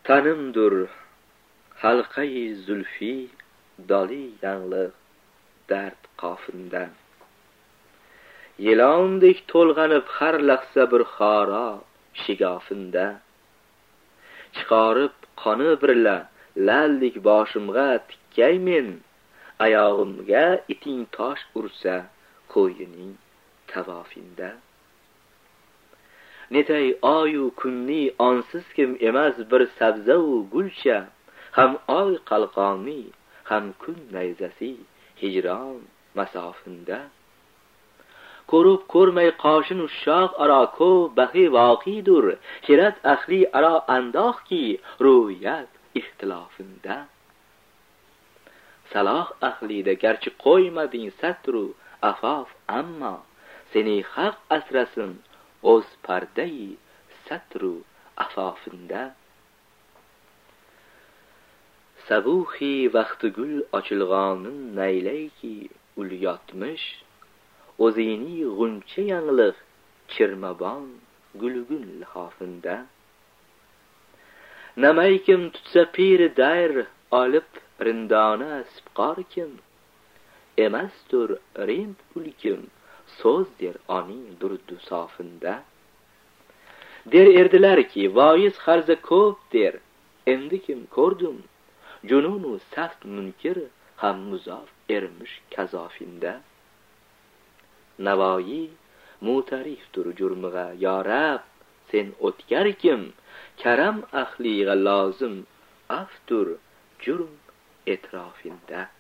tanimdur halqai zulfi, doli yanglig' dard qofinda. Yelondek to'lg'anib har lahza bir xaro shigofinda. Chiqarib qoni birla lallik boshimga tikkay men, oyog'imga iting tosh ursa qo'yining tavofinda. Netay oyu kunni onsiz kim emas bir sabza-u gulcha, ham oy qalqoni, ham kun nayzasi hijron masofinda. Ko'rib ko'rmay qoshin ushoq aro ko'p bahi voqidur, hirat ahli aro andoqki ru'yat ixtilofinda. Saloh ahlida garchi qo'ymading satru afof, ammo seni haq asrasin o'z pardai satru afofinda. Sabuhi vaqti gul ochilg'onin naylayki ul yotmish, o'zini g'uncha yanglig' chirmabon gulgun lihofinda. Namaykim tutsa pir dayr olib rindona sipqor kim, emasdur rind ulkim so'z der oning durdu sofinda. Der erdilarki voiz harza ko'p der, endi kim ko'rdim jununu saft munkir ham muzof ermish kazofinda. Navoiy mutarifdur jurmig'a yorab, sen o'tkar kim, karam ahliga lozim aftur jurm etrofinda.